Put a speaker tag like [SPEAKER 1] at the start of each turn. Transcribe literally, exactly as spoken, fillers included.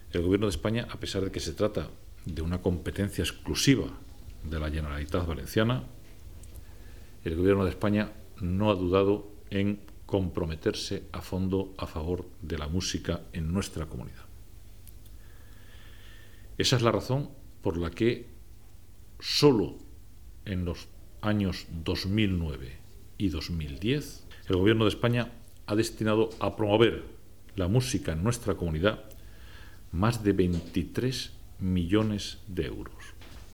[SPEAKER 1] El Gobierno de España, a pesar de que se trata de una competencia exclusiva de la Generalitat Valenciana, el Gobierno de España no ha dudado en comprometerse a fondo a favor de la música en nuestra comunidad. Esa es la razón por la que solo en los años dos mil nueve y dos mil diez el Gobierno de España ha destinado a promover la música en nuestra comunidad más de veintitrés millones de euros.